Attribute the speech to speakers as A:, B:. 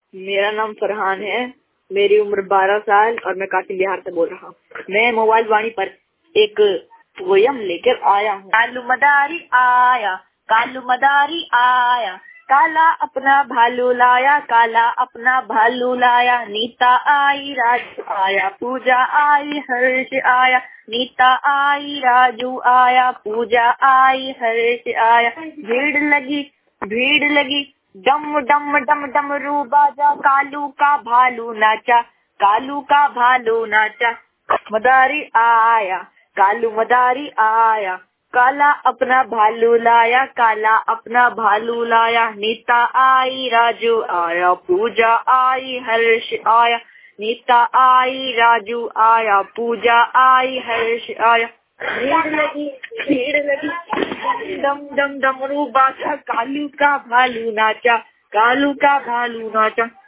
A: मेरा नाम फरहान है। मेरी उम्र 12 साल और मैं काशी बिहार से बोल रहा हूँ। मैं मोबाइल वाणी पर एक पोयम लेकर आया हूँ। कालू मदारी आया, कालू मदारी आया, काला अपना भालू लाया, काला अपना भालू लाया। नीता आई, राजू आया, पूजा आई, हर्ष आया। नीता आई, राजू आया, पूजा आई, हर्ष आया। भीड़ लगी, डम डम डम डमरू बाजा। कालू का भालू नाचा, कालू का भालू नाचा। मदारी आया, कालू मदारी आया, काला अपना भालू लाया, काला अपना भालू लाया। नीता आई, राजू आया, पूजा आई, हर्ष आया। नीता आई, राजू आया, पूजा आई, हर्ष आया। भीड़ लगी, डम डम डमरू बाजा। कालू का भालू नाचा, कालू का भालू नाचा।